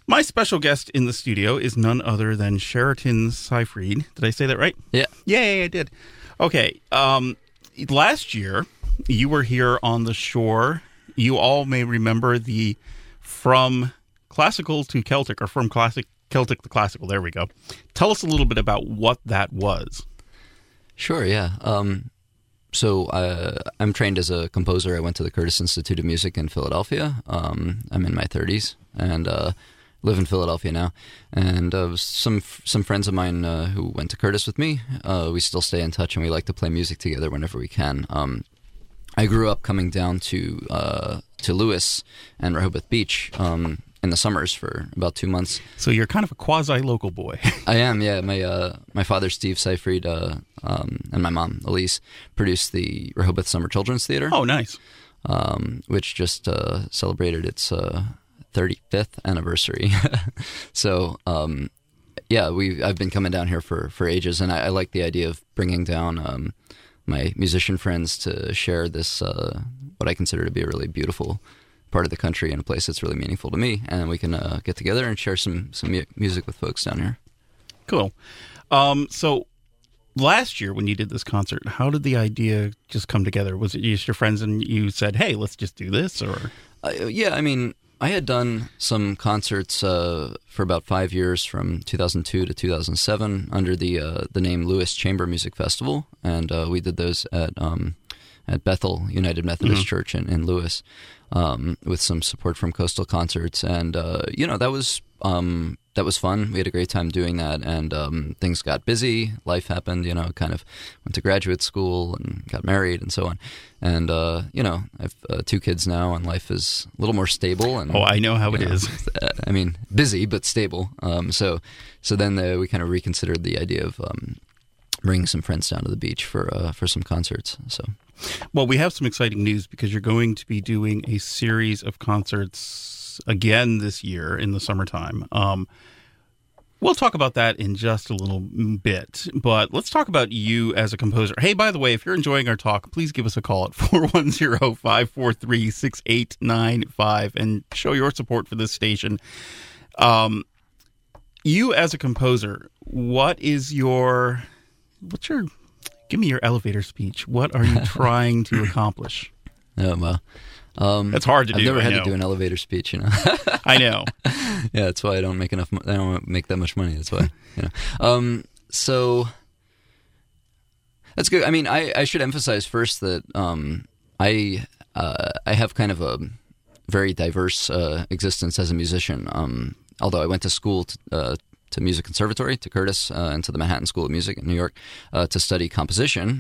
My special guest in the studio is none other than Sheraton Seyfried. Did I say that right? Yeah. Yay, I did. Okay. Last year, you were here on the shore. You all may remember the From Classical to Celtic, or From Celtic to Classical. There we go. Tell us a little bit about what that was. Sure, yeah. So I'm trained as a composer. I went to the Curtis Institute of Music in Philadelphia. I'm in my 30s and live in Philadelphia now. And some friends of mine who went to Curtis with me, we still stay in touch and we like to play music together whenever we can. I grew up coming down to Lewis and Rehoboth Beach in the summers for about 2 months. So you're kind of a quasi-local boy. I am, yeah. My father, Steve Seyfried, and my mom, Elise, produced the Rehoboth Summer Children's Theater. Oh, nice. Which just celebrated its 35th anniversary. So, yeah, I've been coming down here for ages, and I like the idea of bringing down my musician friends to share this, what I consider to be a really beautiful part of the country and a place that's really meaningful to me, and we can get together and share some music with folks down here. Cool. So last year when you did this concert, how did the idea just come together? Was it just your friends and you said, hey, let's just do this? Or yeah, I mean, I had done some concerts for about 5 years from 2002 to 2007 under the name Lewis Chamber Music Festival, and we did those at Bethel United Methodist Church in Lewis, with some support from Coastal Concerts, and that was fun. We had a great time doing that, and things got busy. Life happened, kind of went to graduate school and got married and so on. And, I have 2 kids now, and life is a little more stable. And, I know how it is. I mean, busy, but stable. So then we kind of reconsidered the idea of bringing some friends down to the beach for some concerts. So. Well, we have some exciting news because you're going to be doing a series of concerts again this year in the summertime. We'll talk about that in just a little bit, but let's talk about you as a composer. Hey, by the way, if you're enjoying our talk, please give us a call at 410-543-6895 and show your support for this station. You as a composer, give me your elevator speech. What are you trying to accomplish? Well, that's hard to do. I've never had to do an elevator speech, I know. Yeah, that's why I don't make enough. I don't make that much money. That's why. So that's good. I mean, I should emphasize first that I have kind of a very diverse existence as a musician. Although I went to school to Music Conservatory, to Curtis, and to the Manhattan School of Music in New York to study composition.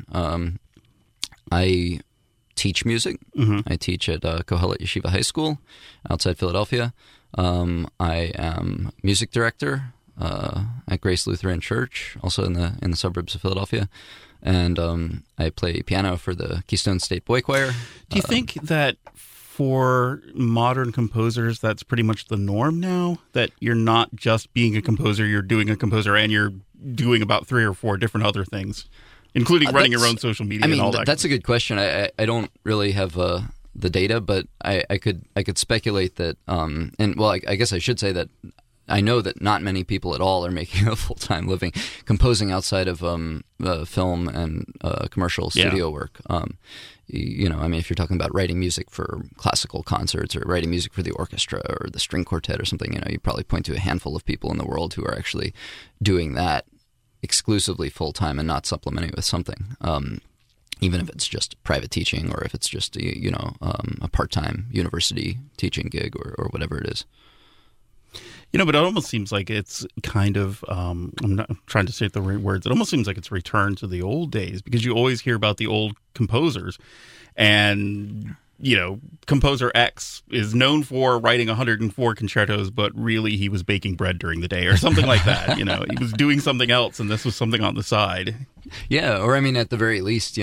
I teach music. I teach at Kohelet Yeshiva High School outside Philadelphia. I am music director at Grace Lutheran Church, also in the suburbs of Philadelphia. And I play piano for the Keystone State Boy Choir. Do you think that for modern composers, that's pretty much the norm now? That you're not just being a composer, you're doing a composer, and you're doing about 3 or 4 different other things, including running your own social media and all that? That's a good question. I don't really have the data, but I could speculate that, I guess I should say that I know that not many people at all are making a full-time living composing outside of film and commercial studio work. If you're talking about writing music for classical concerts or writing music for the orchestra or the string quartet or something, you probably point to a handful of people in the world who are actually doing that exclusively full-time and not supplementing with something. Even if it's just private teaching or if it's just a part-time university teaching gig or whatever it is. But it almost seems like it's kind of, I'm not trying to say the right words, it almost seems like it's a return to the old days because you always hear about the old composers and, composer X is known for writing 104 concertos, but really he was baking bread during the day or something like that. He was doing something else and this was something on the side. Yeah, or at the very least,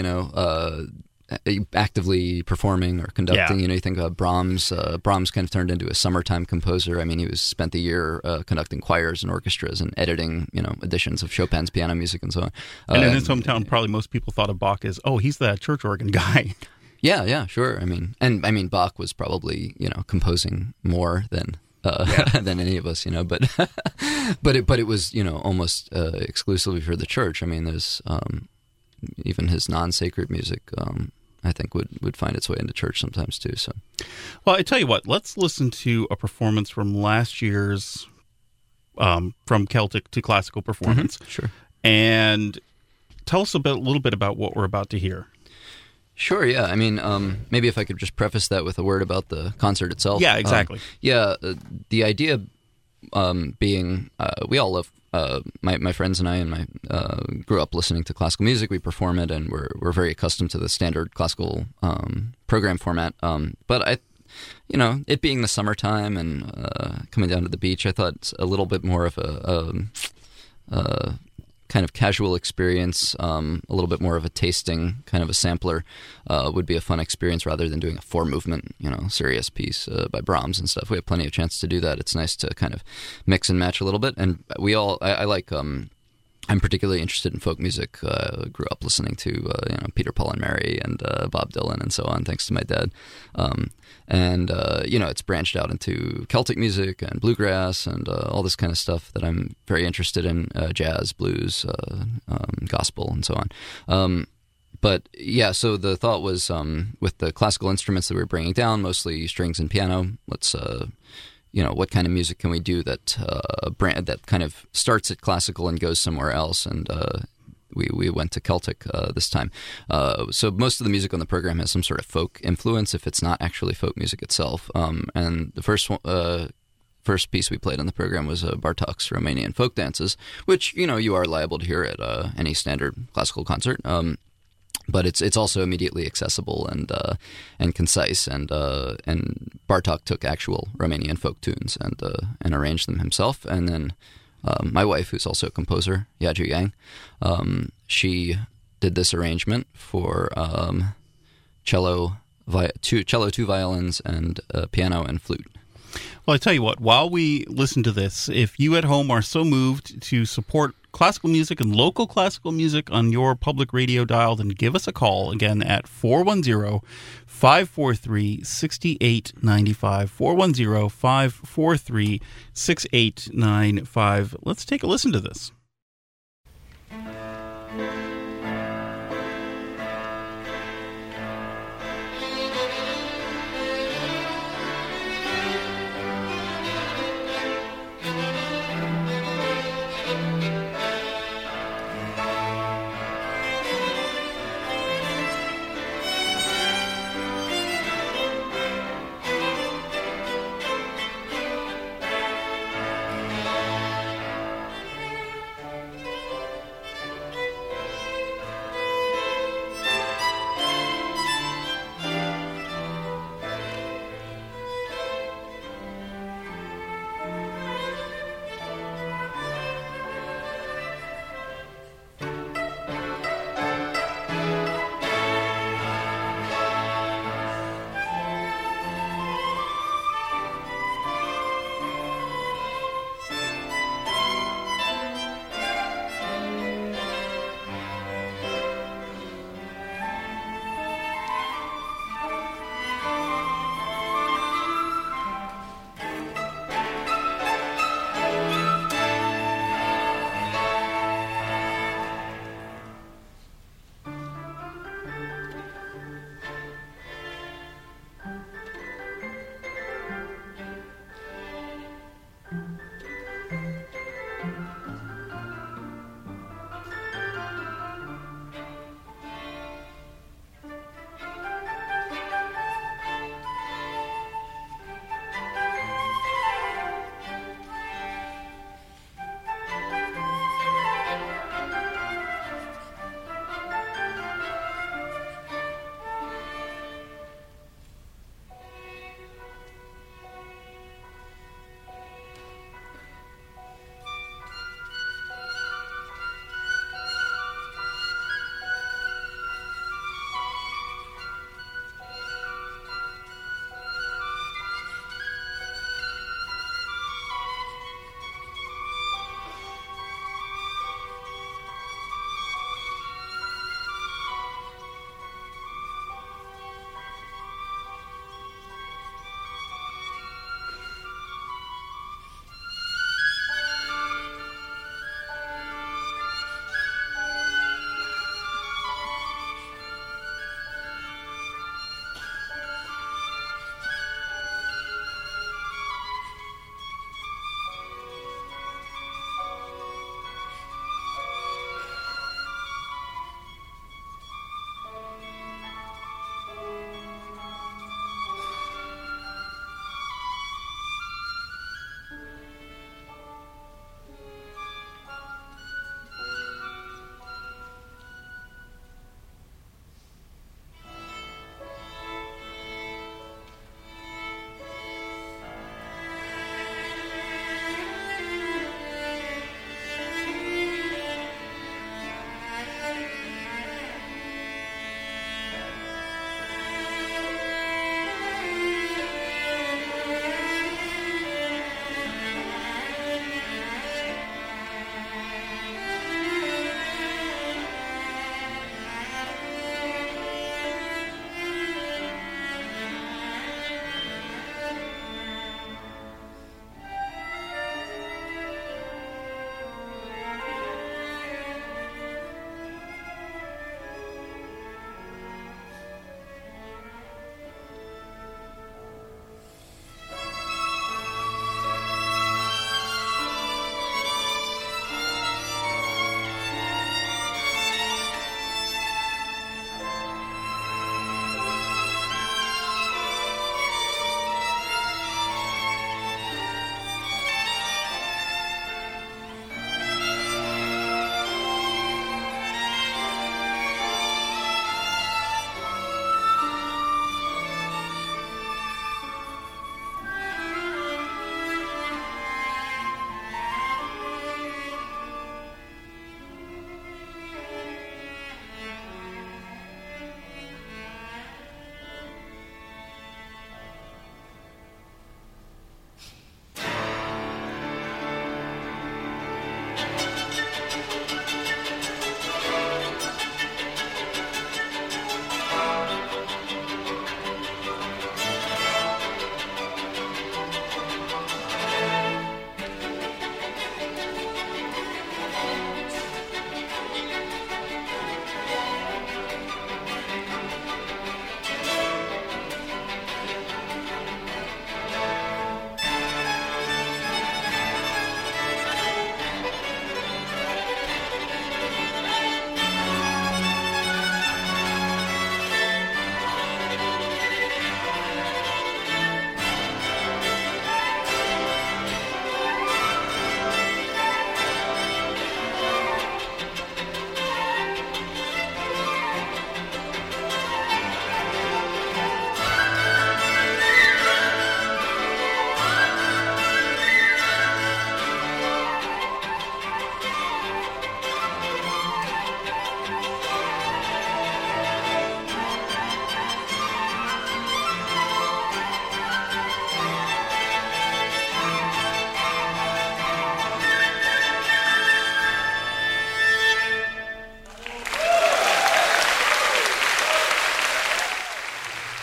actively performing or conducting. You think about Brahms. Brahms kind of turned into a summertime composer. He spent the year conducting choirs and orchestras and editing, editions of Chopin's piano music and so on. And in his hometown, probably most people thought of Bach as, he's the church organ guy. Yeah, sure. Bach was probably, composing more than than any of us, but but it was almost exclusively for the church. I mean, there's even his non-sacred music. I think would find its way into church sometimes too. So, well, I tell you what, let's listen to a performance from last year's From Celtic to Classical performance. Sure. And tell us a little bit about what we're about to hear. Sure, yeah. I mean, maybe if I could just preface that with a word about the concert itself. Yeah, exactly. The idea being we all love, my friends and I grew up listening to classical music. We perform it, and we're very accustomed to the standard classical program format. But it being the summertime and coming down to the beach, I thought a little bit more of a kind of casual experience, a little bit more of a tasting, kind of a sampler, would be a fun experience rather than doing a 4-movement, serious piece by Brahms and stuff. We have plenty of chance to do that. It's nice to kind of mix and match a little bit. And I like, I'm particularly interested in folk music. Grew up listening to Peter, Paul and Mary and Bob Dylan and so on, thanks to my dad. It's branched out into Celtic music and bluegrass and all this kind of stuff that I'm very interested in, jazz, blues, gospel, and so on. So the thought was with the classical instruments that we were bringing down, mostly strings and piano, let's what kind of music can we do that that kind of starts at classical and goes somewhere else? And we went to Celtic this time. So most of the music on the program has some sort of folk influence, if it's not actually folk music itself. And the first piece we played on the program was Bartók's Romanian folk dances, which you are liable to hear at any standard classical concert. But it's also immediately accessible and concise, and Bartók took actual Romanian folk tunes and arranged them himself. And then my wife, who's also a composer, Yaju Yang, she did this arrangement for cello, 2 violins, and piano and flute. Well, I tell you what, while we listen to this, if you at home are so moved to support classical music and local classical music on your public radio dial, then give us a call again at 410-543-6895, 410-543-6895. Let's take a listen to this.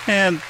And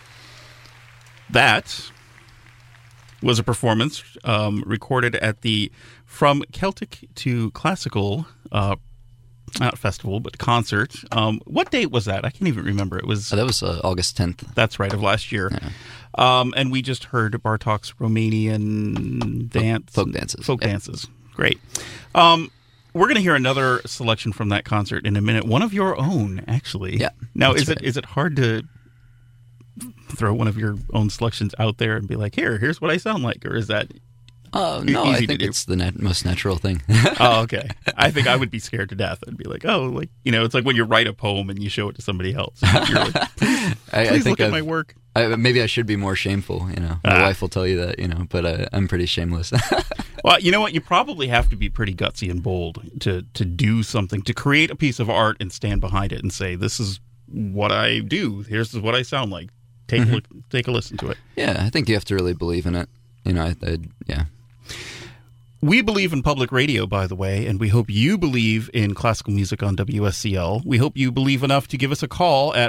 that was a performance recorded at the From Celtic to Classical, not festival, but concert. What date was that? I can't even remember. It was that was August 10th. That's right, of last year. Yeah. And we just heard Bartok's Romanian dance. Folk dances. Folk dances. Great. We're going to hear another selection from that concert in a minute. One of your own, actually. Yeah. Now, is it hard to throw one of your own selections out there and be like, here's what I sound like? Or is that no, I think it's the most natural thing. Oh, okay. I think I would be scared to death. I'd be like, it's like when you write a poem and you show it to somebody else. You're like, please look at my work. Maybe I should be more shameful, My wife will tell you that, but I'm pretty shameless. Well, you know what? You probably have to be pretty gutsy and bold to do something, to create a piece of art and stand behind it and say, this is what I do. Here's what I sound like. Take a listen to it. Yeah, I think you have to really believe in it. Yeah. We believe in public radio, by the way, and we hope you believe in classical music on WSCL. We hope you believe enough to give us a call at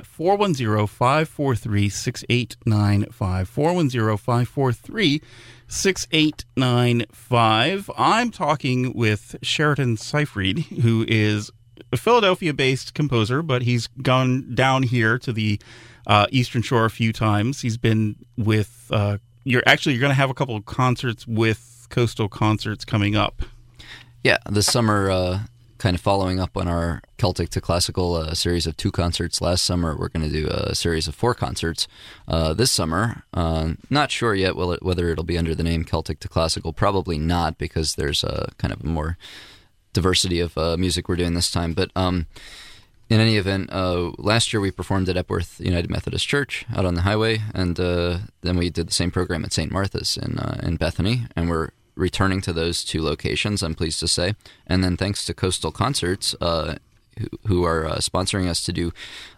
410-543-6895, 410-543-6895. I'm talking with Sheridan Seyfried, who is a Philadelphia-based composer, but he's gone down here to the Eastern Shore a few times. He's been with... You're going to have a couple of concerts with Coastal Concerts coming up. Yeah, this summer, kind of following up on our Celtic to Classical series of 2 concerts last summer, we're going to do a series of 4 concerts this summer. Not sure yet whether it'll be under the name Celtic to Classical. Probably not, because there's kind of more diversity of music we're doing this time. But in any event, last year we performed at Epworth United Methodist Church out on the highway, and then we did the same program at St. Martha's in Bethany, and we're returning to those 2 locations, I'm pleased to say. And then thanks to Coastal Concerts, who are sponsoring us to do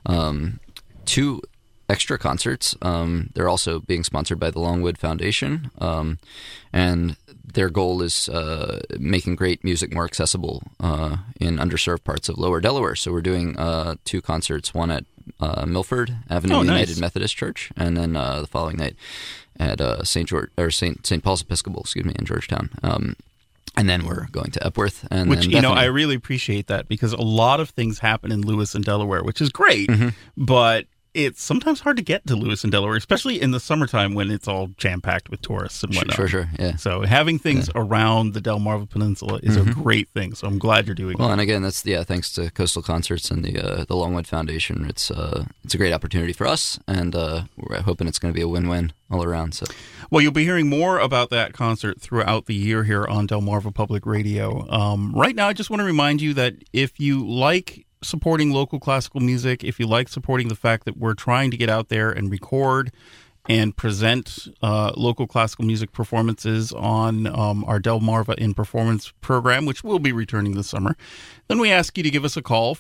2 extra concerts. They're also being sponsored by the Longwood Foundation, and their goal is making great music more accessible in underserved parts of Lower Delaware. So we're doing 2 concerts, one at Milford Avenue United Methodist Church, and then the following night at St. Paul's Episcopal, in Georgetown. And then we're going to Epworth. And which, then I really appreciate that, because a lot of things happen in Lewis and Delaware, which is great, but it's sometimes hard to get to Lewis and Delaware, especially in the summertime when it's all jam-packed with tourists and whatnot. Sure, yeah. So having things around the Delmarva Peninsula is a great thing, so I'm glad you're doing it. Well, and again, that's thanks to Coastal Concerts and the Longwood Foundation. It's a great opportunity for us, and we're hoping it's going to be a win-win all around. So, well, you'll be hearing more about that concert throughout the year here on Delmarva Public Radio. Right now, I just want to remind you that if you like supporting local classical music, if you like supporting the fact that we're trying to get out there and record and present local classical music performances on our Delmarva in Performance program, which will be returning this summer, then we ask you to give us a call,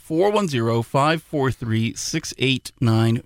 410-543-6895,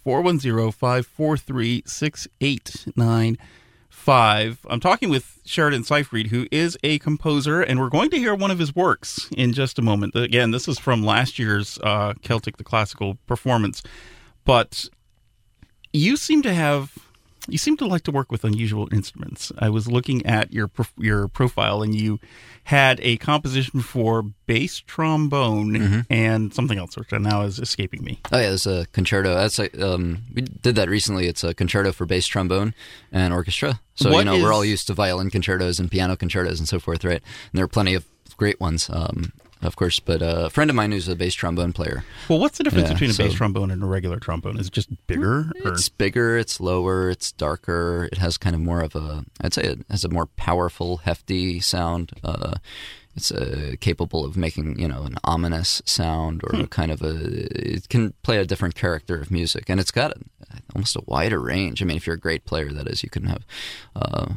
410-543-6895. I'm talking with Sheridan Seyfried, who is a composer, and we're going to hear one of his works in just a moment. Again, this is from last year's Celtic the Classical performance, but you seem to like to work with unusual instruments. I was looking at your profile, and you had a composition for bass trombone and something else, which now is escaping me. Oh yeah, there's a concerto. That's we did that recently. It's a concerto for bass trombone and orchestra. So we're all used to violin concertos and piano concertos and so forth, right? And there are plenty of great ones. Of course, but a friend of mine who's a bass trombone player. Well, what's the difference between a bass trombone and a regular trombone? Is it just bigger? It's bigger, it's lower, it's darker. It has kind of more of I'd say it has a more powerful, hefty sound. It's capable of making, an ominous sound, or it can play a different character of music. And it's got almost a wider range. I mean, if you're a great player, that is, you can have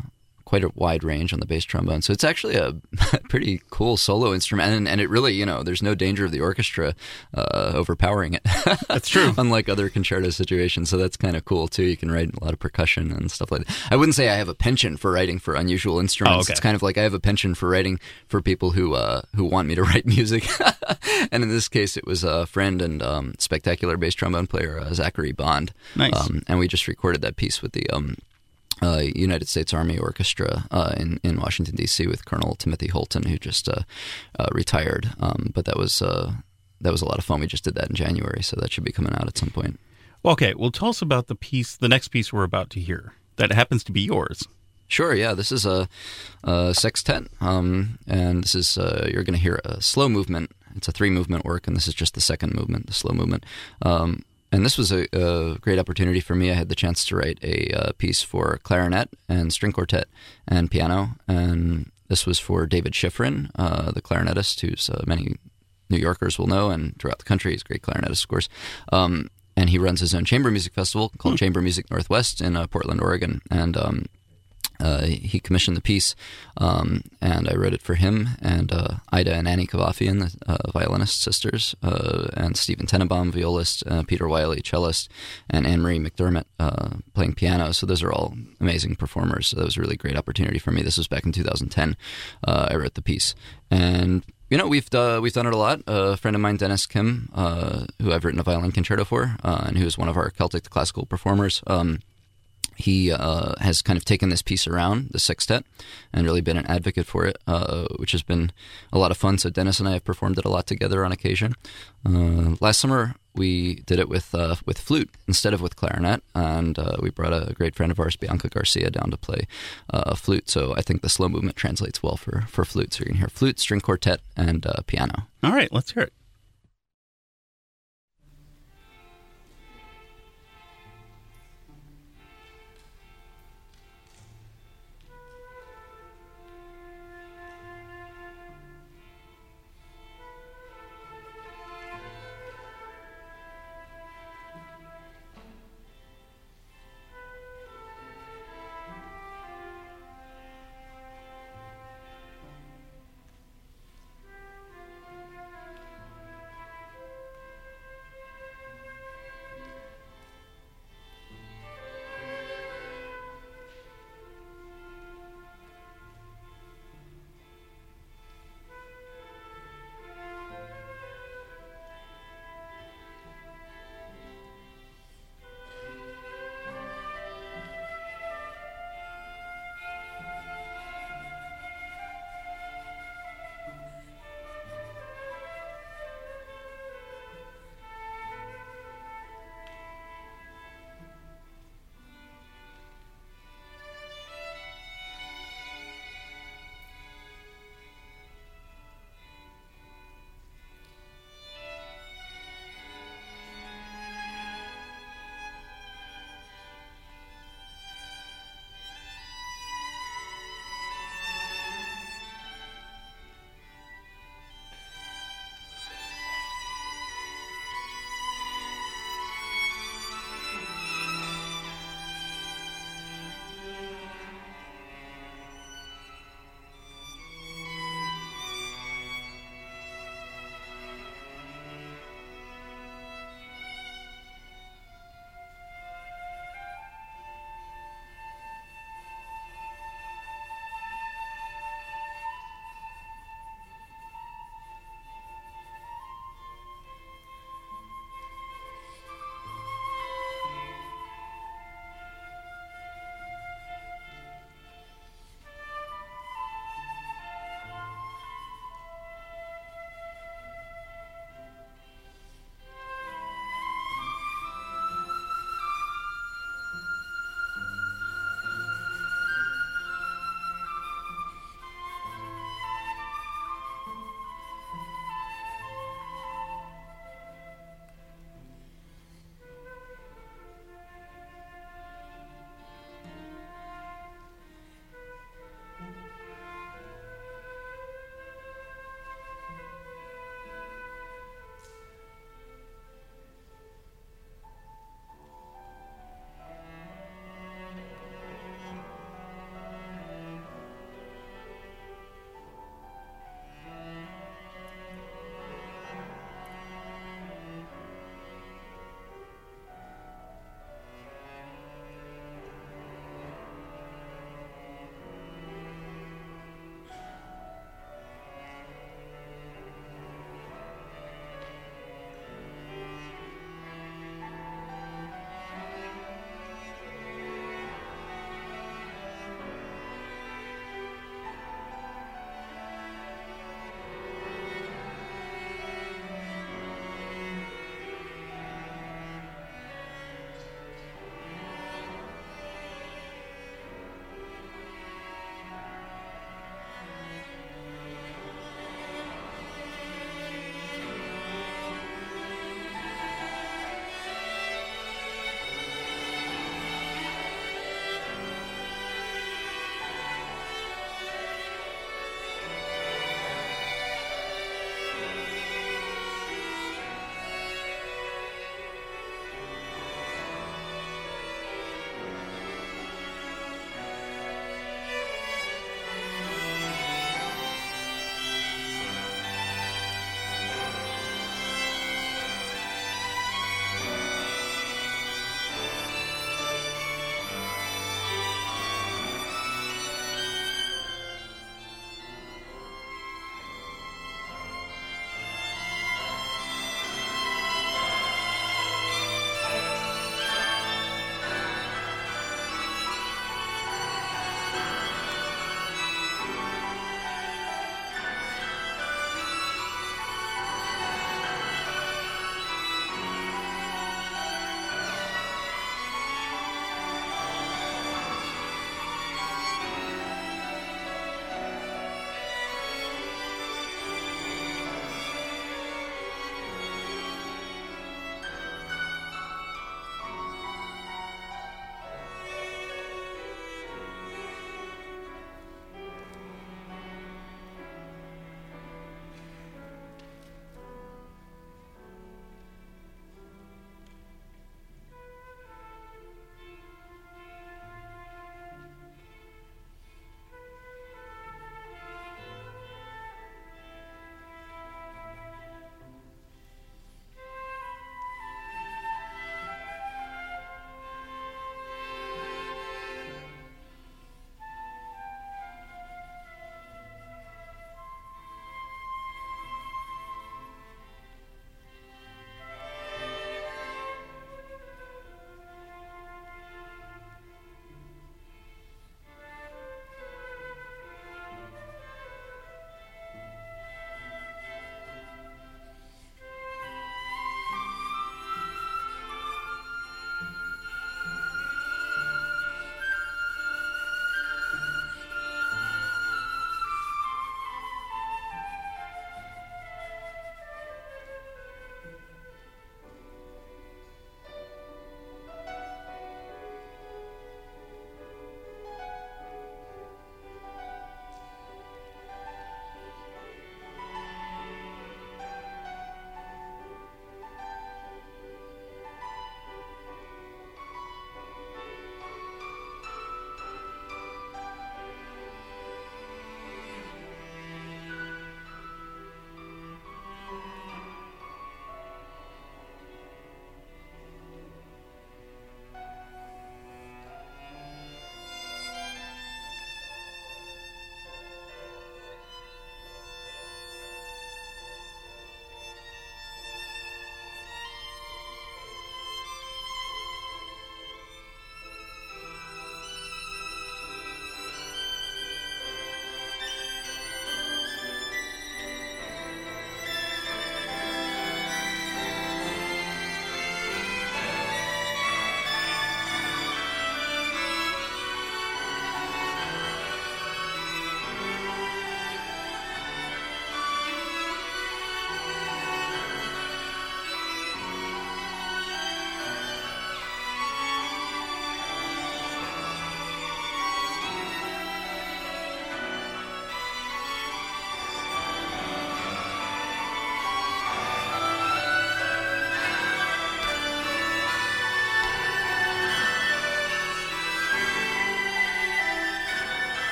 quite a wide range on the bass trombone. So it's actually a pretty cool solo instrument, and it really, there's no danger of the orchestra overpowering it. That's true. Unlike other concerto situations, so that's kind of cool too. You can write a lot of percussion and stuff like that. I wouldn't say I have a penchant for writing for unusual instruments. Oh, okay. It's kind of like I have a penchant for writing for people who want me to write music. And in this case, it was a friend and spectacular bass trombone player, Zachary Bond. Nice. And we just recorded that piece with the United States Army Orchestra in Washington, D.C. with Colonel Timothy Holton, who just retired. But that was a lot of fun. We just did that in January, so that should be coming out at some point. Okay, well, tell us about the next piece we're about to hear. That happens to be yours. Sure, yeah. This is a sextet, and this is you're going to hear a slow movement. It's a 3-movement work, and this is just the second movement, the slow movement. And this was a great opportunity for me. I had the chance to write a piece for clarinet and string quartet and piano, and this was for David Schifrin, the clarinetist, who's many New Yorkers will know, and throughout the country, he's a great clarinetist, of course. And he runs his own chamber music festival called Chamber Music Northwest in Portland, Oregon, and he commissioned the piece, and I wrote it for him and Ida and Annie Kavafian, the violinist sisters, and Stephen Tenenbaum, violist, Peter Wiley, cellist, and Anne-Marie McDermott playing piano. So those are all amazing performers. So that was a really great opportunity for me. This was back in 2010. I wrote the piece, and we've done it a lot. A friend of mine, Dennis Kim, who I've written a violin concerto for, and who is one of our Celtic classical performers. He has kind of taken this piece around, the sextet, and really been an advocate for it, which has been a lot of fun. So Dennis and I have performed it a lot together on occasion. Last summer, we did it with flute instead of with clarinet, and we brought a great friend of ours, Bianca Garcia, down to play flute. So I think the slow movement translates well for flute. So you're going to hear flute, string quartet, and piano. All right, let's hear it.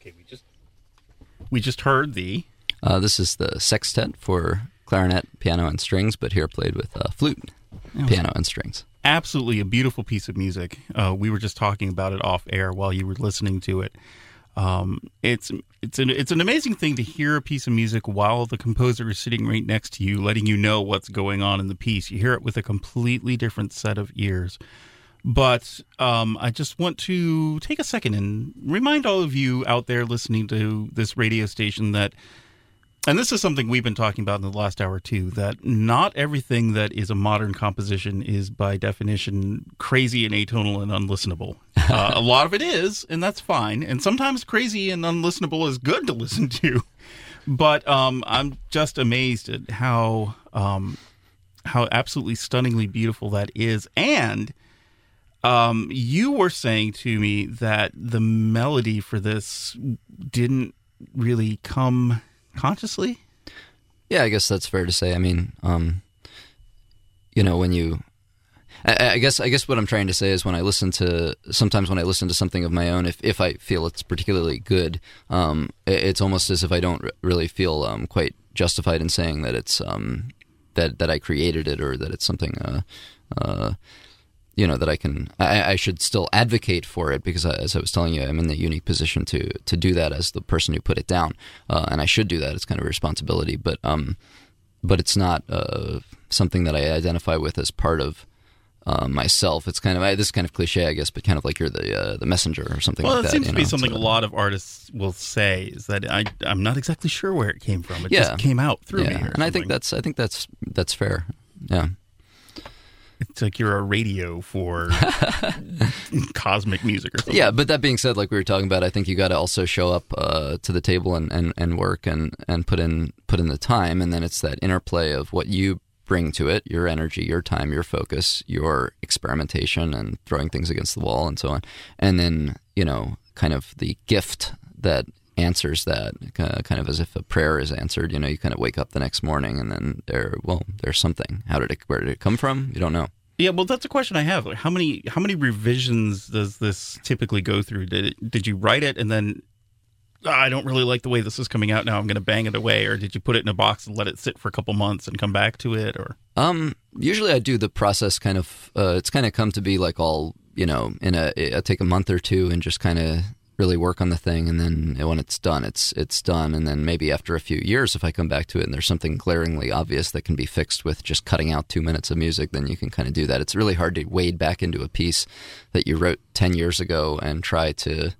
Okay, we just heard the... This is the sextet for clarinet, piano, and strings, but here played with flute, piano, and strings. Absolutely a beautiful piece of music. We were just talking about it off air while you were listening to it. It's an amazing thing to hear a piece of music while the composer is sitting right next to you, letting you know what's going on in the piece. You hear it with a completely different set of ears. But I just want to take a second and remind all of you out there listening to this radio station that, and this is something we've been talking about in the last hour too, that not everything that is a modern composition is by definition crazy and atonal and unlistenable. A lot of it is, and that's fine. And sometimes crazy and unlistenable is good to listen to. But I'm just amazed at how absolutely stunningly beautiful that is. And you were saying to me that the melody for this didn't really come consciously? Yeah, I guess that's fair to say. I mean, when you... I guess what I'm trying to say is when I listen to something of my own, if I feel it's particularly good, it's almost as if I don't really feel quite justified in saying that it's that I created it or that it's something that I should still advocate for it because, as I was telling you, I'm in the unique position to do that as the person who put it down, and I should do that. It's kind of a responsibility, but it's not something that I identify with as part of myself. It's kind of this is kind of cliche, I guess, but kind of like you're the messenger or something like that. Well, it seems to be something a lot of artists will say is that I'm not exactly sure where it came from. It just came out through me. And I think that's fair. Yeah. It's like you're a radio for cosmic music or something. Yeah, but that being said, like we were talking about, I think you got to also show up to the table and work and put in the time, and then it's that interplay of what you bring to it, your energy, your time, your focus, your experimentation and throwing things against the wall and so on. And then, kind of the gift that answers that, kind of as if a prayer is answered. You kind of wake up the next morning and then there's something. Where did it come from? You don't know. Yeah, well, that's a question I have. Like, how many revisions does this typically go through? Did you write it and then I don't really like the way this is coming out now, I'm going to bang it away, or did you put it in a box and let it sit for a couple months and come back to it? Or usually I do the process kind of. It's kind of come to be like all I take a month or two and just kind of really work on the thing, and then when it's done, it's done. And then maybe after a few years, if I come back to it and there's something glaringly obvious that can be fixed with just cutting out 2 minutes of music, then you can kind of do that. It's really hard to wade back into a piece that you wrote 10 years ago and try to,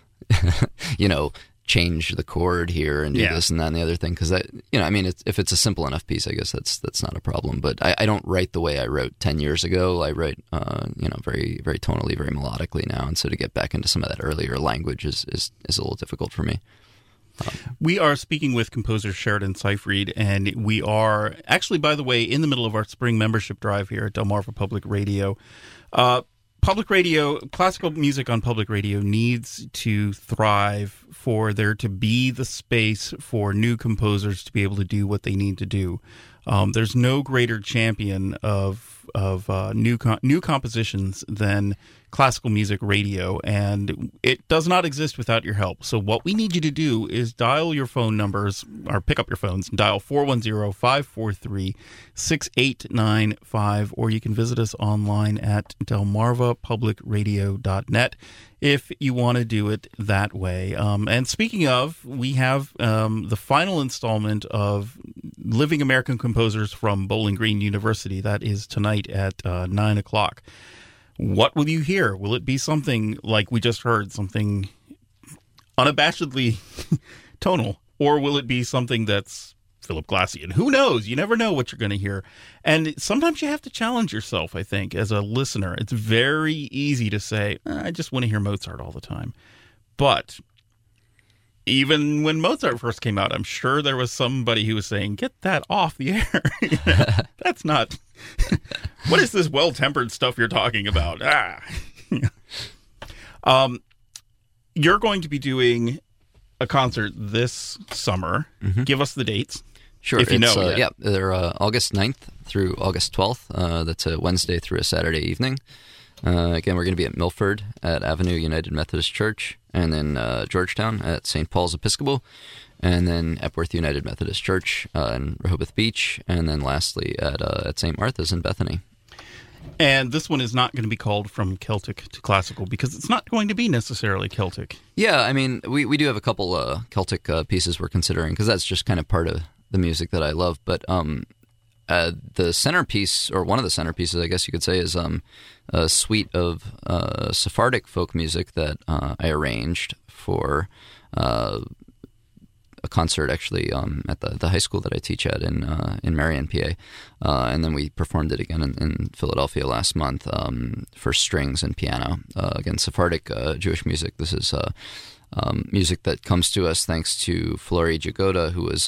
change the chord here and do this and that and the other thing, because that, if it's a simple enough piece, I guess that's not a problem. But I don't write the way I wrote 10 years ago. I write very, very tonally, very melodically now, and so to get back into some of that earlier language is a little difficult for me. We are speaking with composer Sheridan Seyfried, and we are actually, by the way, in the middle of our spring membership drive here at Delmarva Public Radio. Public radio, classical music on public radio needs to thrive for there to be the space for new composers to be able to do what they need to do. There's no greater champion of new compositions than classical music radio, and it does not exist without your help. So what we need you to do is dial your phone numbers, or pick up your phones and dial 410-543-6895, or you can visit us online at delmarvapublicradio.net if you want to do it that way. And speaking of, we have the final installment of Living American Composers from Bowling Green University. That is tonight at 9 o'clock. What will you hear? Will it be something like we just heard, something unabashedly tonal, or will it be something that's Philip Glassian? Who knows? You never know what you're going to hear. And sometimes you have to challenge yourself, I think, as a listener. It's very easy to say, I just want to hear Mozart all the time. But even when Mozart first came out, I'm sure there was somebody who was saying, get that off the air. That's not... What is this well-tempered stuff you're talking about? You're going to be doing a concert this summer. Mm-hmm. Give us the dates. Sure. If you know. Yeah, they're August 9th through August 12th. That's a Wednesday through a Saturday evening. Again, we're going to be at Milford at Avenue United Methodist Church, and then Georgetown at St. Paul's Episcopal, and then Epworth United Methodist Church in Rehoboth Beach, and then lastly at St. Martha's in Bethany. And this one is not going to be called From Celtic to Classical because it's not going to be necessarily Celtic. Yeah, I mean, we do have a couple Celtic pieces we're considering because that's just kind of part of the music that I love. But the centerpiece, or one of the centerpieces, I guess you could say, is a suite of Sephardic folk music that I arranged for a concert actually at the high school that I teach at in Marion, PA, and then we performed it again in Philadelphia last month for strings and piano. Again, Sephardic Jewish music. This is music that comes to us thanks to Flori Jagoda, who is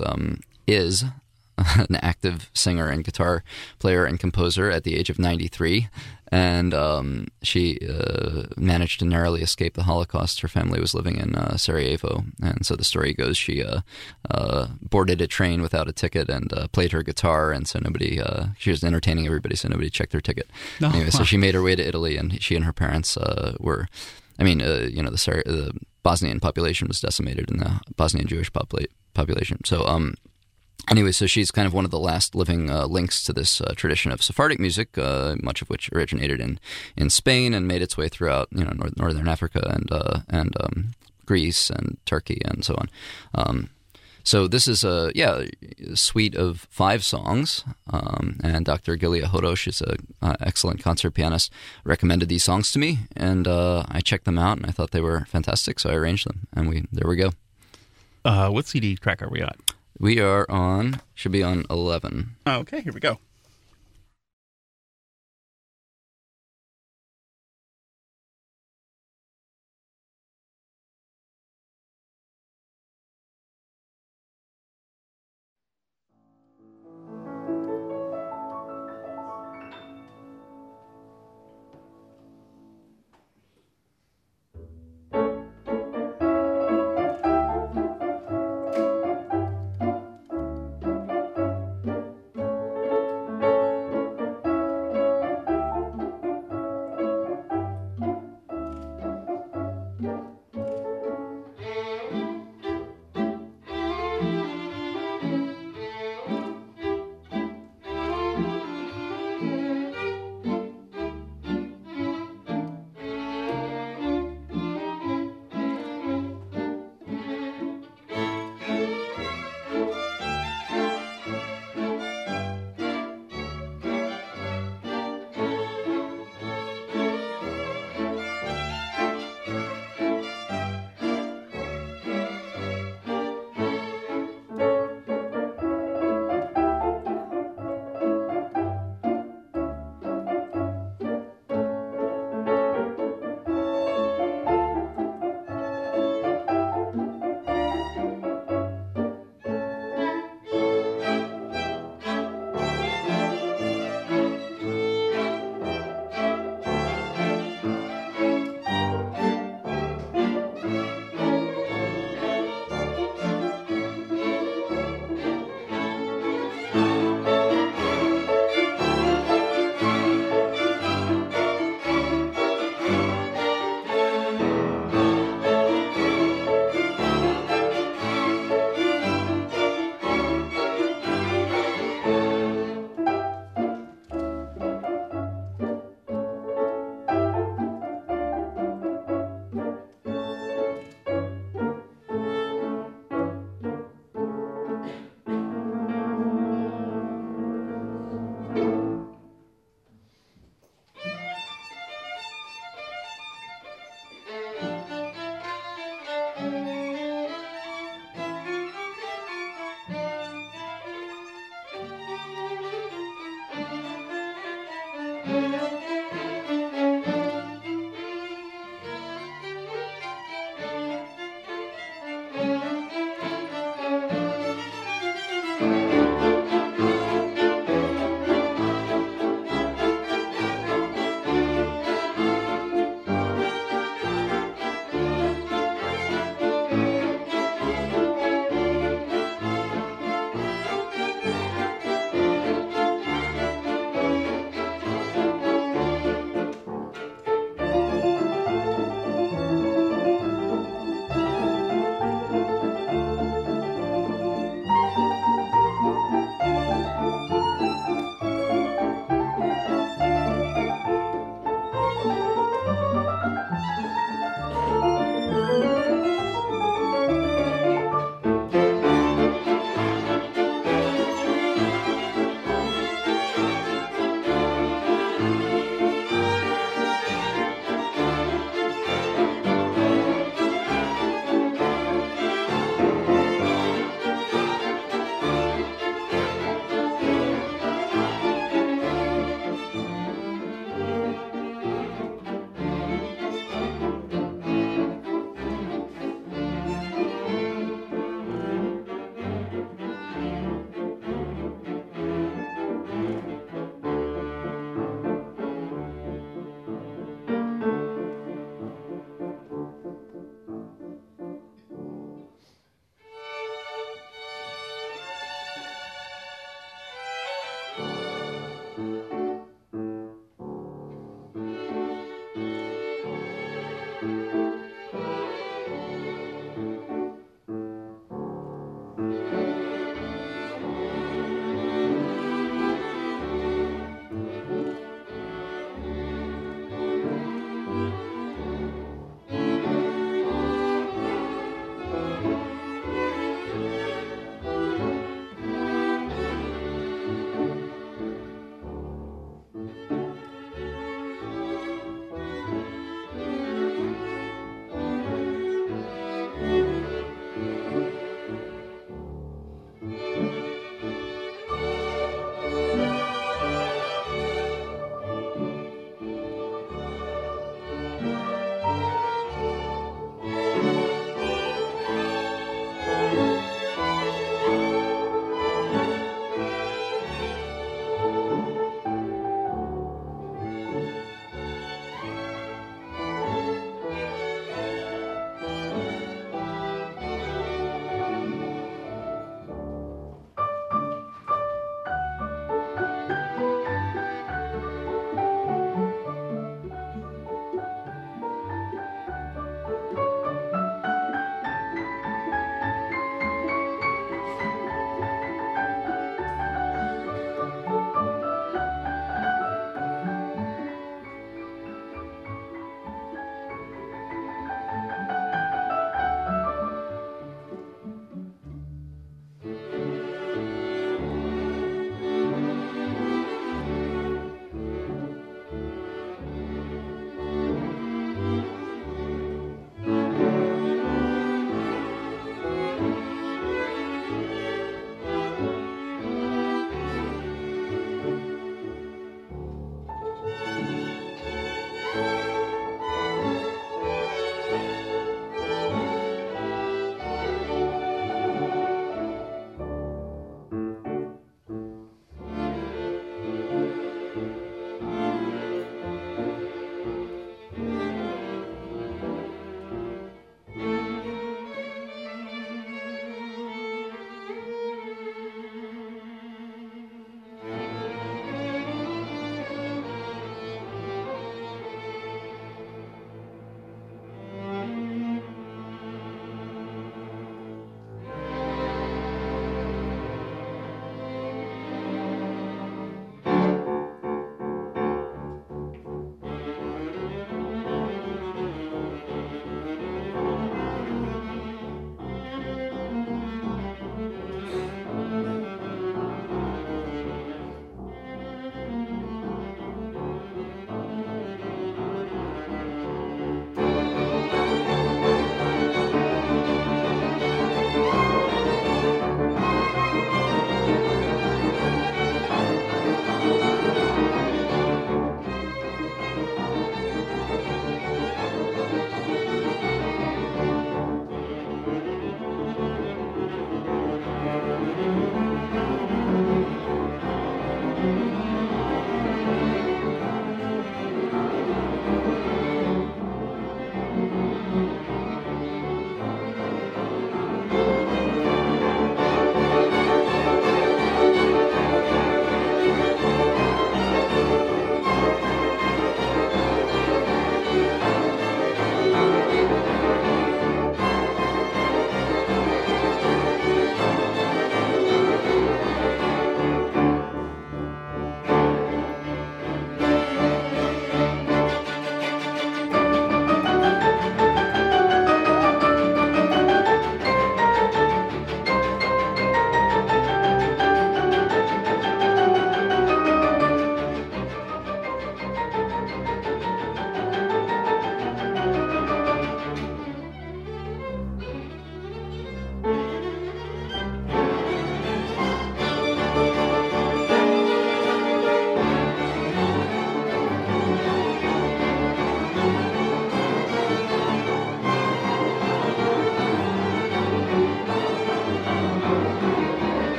an active singer and guitar player and composer at the age of 93. And she managed to narrowly escape the Holocaust. Her family was living in Sarajevo. And so the story goes she boarded a train without a ticket and played her guitar. And so she was entertaining everybody, so nobody checked her ticket. No, anyway, so she made her way to Italy, and she and her parents were, the Bosnian population was decimated in the Bosnian Jewish population. So, anyway, so she's kind of one of the last living links to this tradition of Sephardic music, much of which originated in Spain and made its way throughout northern Africa and Greece and Turkey and so on. So this is a suite of 5 songs, and Dr. Gilia Hodosh is an excellent concert pianist, recommended these songs to me, and I checked them out, and I thought they were fantastic, so I arranged them, and there we go. What CD track are we on? We should be on 11. Oh, okay, here we go.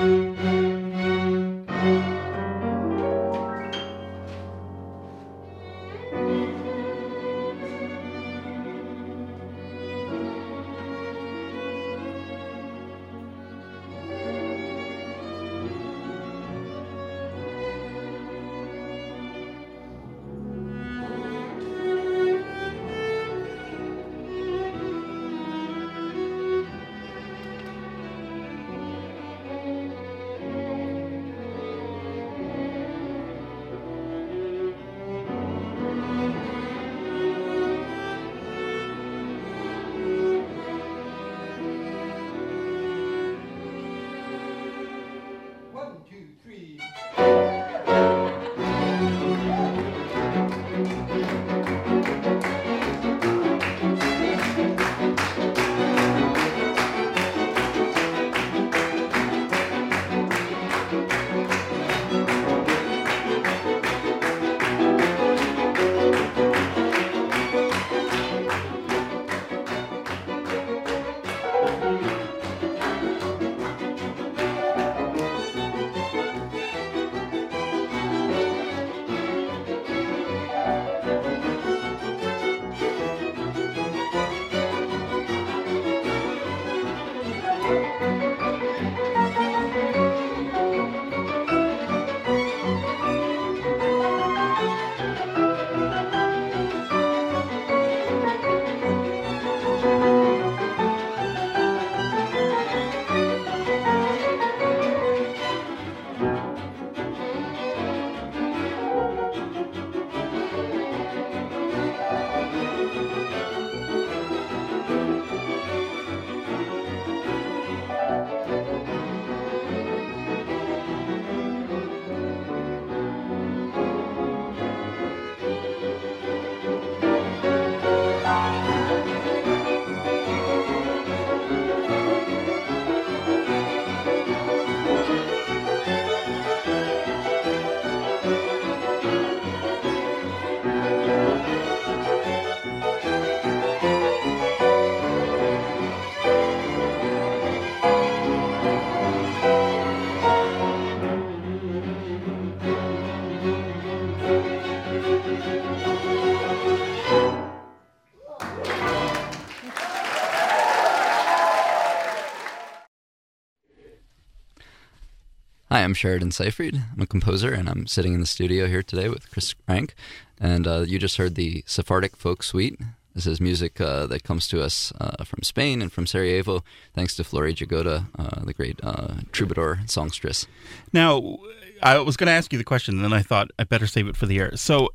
Hi, I'm Sheridan Seyfried. I'm a composer, and I'm sitting in the studio here today with Chris Rank. And you just heard the Sephardic Folk Suite. This is music that comes to us from Spain and from Sarajevo, thanks to Flori Jagoda, the great troubadour and songstress. Now, I was going to ask you the question, and then I thought I better save it for the air. So,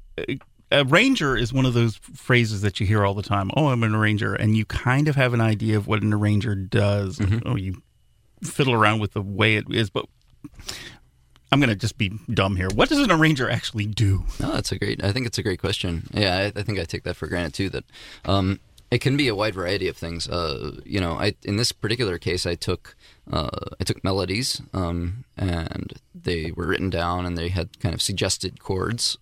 a arranger is one of those phrases that you hear all the time. Oh, I'm an arranger. And you kind of have an idea of what an arranger does. Mm-hmm. Oh, you fiddle around with the way it is, but I'm going to just be dumb here. What does an arranger actually do? No, I think it's a great question. Yeah, I think I take that for granted too, that it can be a wide variety of things. In this particular case, I took melodies, and they were written down, and they had kind of suggested chords.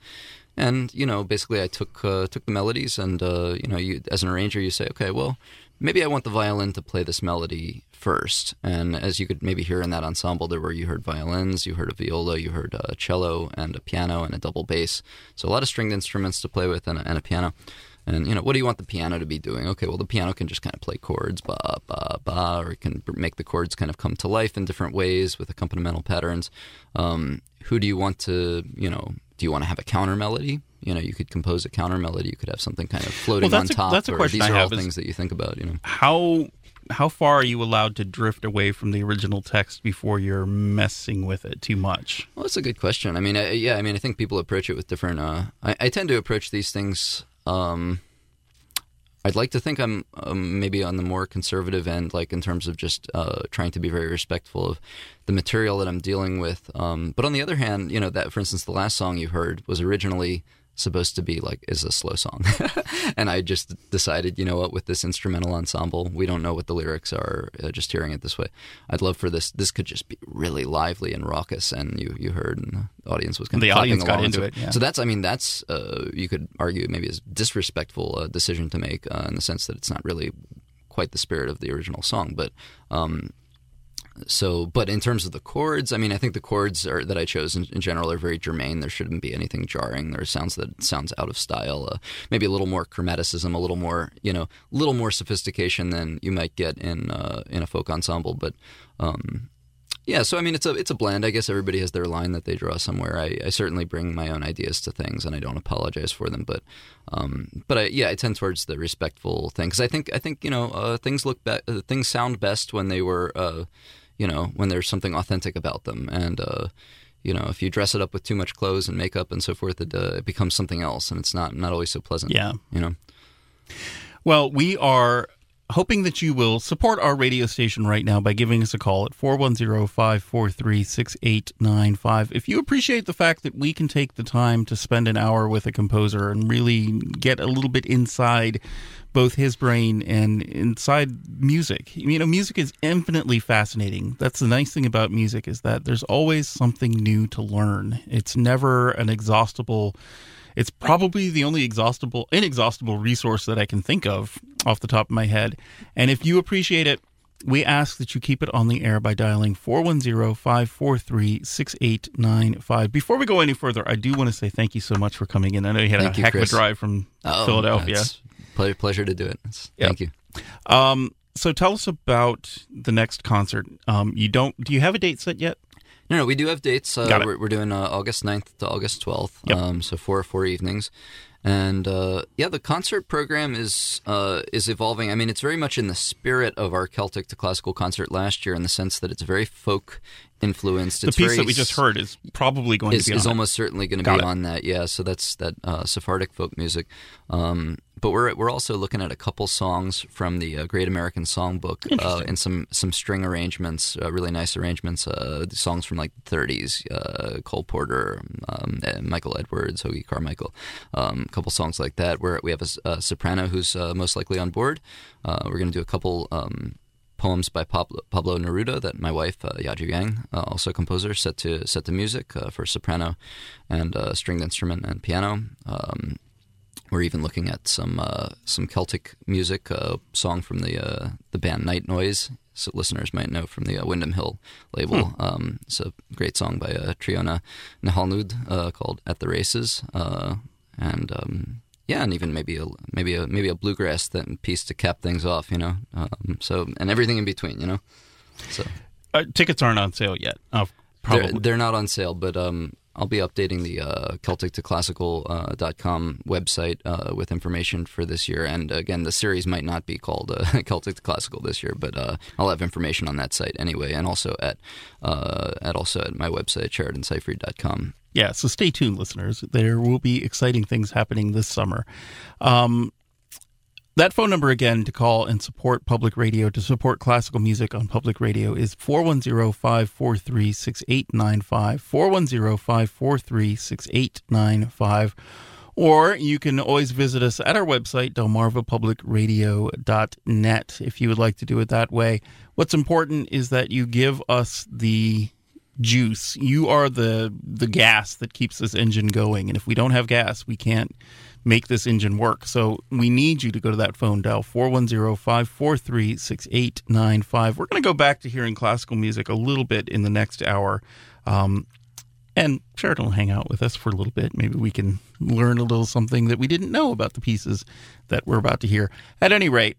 And basically, I took the melodies, and you, as an arranger, you say, okay, well, maybe I want the violin to play this melody first. And as you could maybe hear in that ensemble, you heard violins, you heard a viola, you heard a cello, and a piano, and a double bass. So a lot of stringed instruments to play with, and a piano. And, what do you want the piano to be doing? Okay, well, the piano can just kind of play chords, ba, ba, ba, or it can make the chords kind of come to life in different ways with accompanimental patterns. Who do you want to, do you want to have a counter melody? You could compose a counter melody. You could have something kind of floating on top. That's a question these I are have all things that you think about, How far are you allowed to drift away from the original text before you're messing with it too much? Well, that's a good question. I mean, I think people approach it with different... I tend to approach these things... I'd like to think I'm maybe on the more conservative end, like in terms of just trying to be very respectful of the material that I'm dealing with. But on the other hand, that, for instance, the last song you heard was originally supposed to be is a slow song. And I just decided, with this instrumental ensemble, we don't know what the lyrics are, just hearing it this way. I'd love for this could just be really lively and raucous, and you heard, and the audience was kind of clapping along. The audience got into it, yeah. So that's you could argue maybe a disrespectful decision to make in the sense that it's not really quite the spirit of the original song. But But in terms of the chords, I mean, I think the chords that I chose in general are very germane. There shouldn't be anything jarring. There are sounds that sounds out of style. Maybe a little more chromaticism, a little more, little more sophistication than you might get in a folk ensemble. But yeah, so I mean, it's a blend. I guess everybody has their line that they draw somewhere. I certainly bring my own ideas to things, and I don't apologize for them. But I tend towards the respectful thing, because I think things sound best when they were when there's something authentic about them. And if you dress it up with too much clothes and makeup and so forth, it becomes something else, and it's not always so pleasant. Yeah. Well, we are hoping that you will support our radio station right now by giving us a call at 410-543-6895. If you appreciate the fact that we can take the time to spend an hour with a composer and really get a little bit inside both his brain and inside music. Music is infinitely fascinating. That's the nice thing about music, is that there's always something new to learn. It's never an exhaustible... It's probably the only inexhaustible resource that I can think of off the top of my head. And if you appreciate it, we ask that you keep it on the air by dialing 410-543-6895. Before we go any further, I do want to say thank you so much for coming in. I know you had a heck of a drive from Philadelphia. It's pleasure to do it. Thank you. So tell us about the next concert. Do you have a date set yet? No, we do have dates. We're doing August 9th to August 12th, so 4 evenings. And the concert program is evolving. I mean, it's very much in the spirit of our Celtic to Classical concert last year, in the sense that it's very folk influenced. The piece that we just heard is probably going to be on is almost certainly going to be on that. Yeah, so that's that Sephardic folk music. But we're also looking at a couple songs from the Great American Songbook and some string arrangements, really nice arrangements. Songs from like the 30s, Cole Porter, Michael Edwards, Hoagie Carmichael, a couple songs like that. Where we have a soprano who's most likely on board. We're going to do a couple poems by Pablo Neruda that my wife Yaju Yang, also a composer, set to music for soprano and stringed instrument and piano. We're even looking at some Celtic music, song from the band Night Noise, so listeners might know from the Windham Hill label. It's a great song by Triona Nahalnud called "At the Races," and even maybe a bluegrass piece to cap things off, and everything in between, So tickets aren't on sale yet. Probably they're not on sale, but I'll be updating the CelticToClassical.com website with information for this year. And again, the series might not be called Celtic to Classical this year, but I'll have information on that site anyway, and also at my website, SheridanSeyfried.com. Yeah, so stay tuned, listeners. There will be exciting things happening this summer. That phone number again to call and support public radio, to support classical music on public radio, is 410-543-6895, 410-543-6895. Or you can always visit us at our website, delmarvapublicradio.net, if you would like to do it that way. What's important is that you give us the juice. You are the gas that keeps this engine going. And if we don't have gas, we can't make this engine work. So we need you to go to that phone, dial 410-543-6895. We're going to go back to hearing classical music a little bit in the next hour. And Sheridan will hang out with us for a little bit. Maybe we can learn a little something that we didn't know about the pieces that we're about to hear. At any rate,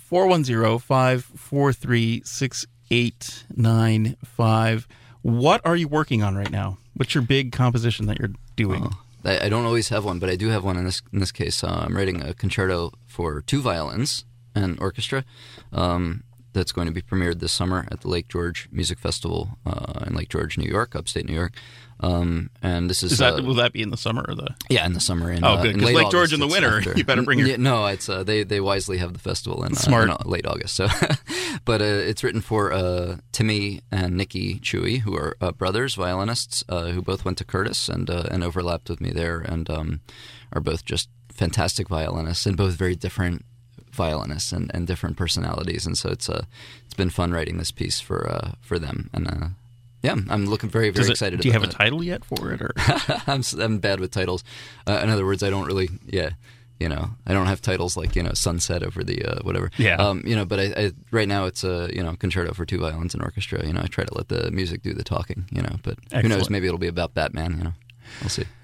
410-543-6895. What are you working on right now? What's your big composition that you're doing? I don't always have one, but I do have one in this case. I'm writing a concerto for 2 violins and orchestra that's going to be premiered this summer at the Lake George Music Festival in Lake George, New York, upstate New York. And this is will that be in the summer or the? Yeah, in the summer. Good. Because Lake George in the winter, you better bring your. No, it's they wisely have the festival in late August. So, but it's written for Timmy and Nikki Chewy, who are brothers, violinists, who both went to Curtis and overlapped with me there, and are both just fantastic violinists and both very different violinists and different personalities. And so it's been fun writing this piece for them and. Yeah, I'm looking very, very excited about it. Do you have a title yet for it? Or? I'm bad with titles. In other words, I don't really, You know, I don't have titles like, you know, Sunset over the whatever. Yeah. You know, but I right now it's a, you know, concerto for 2 violins and orchestra. You know, I try to let the music do the talking. You know, but who knows? Excellent. Maybe it'll be about Batman. You know, we'll see.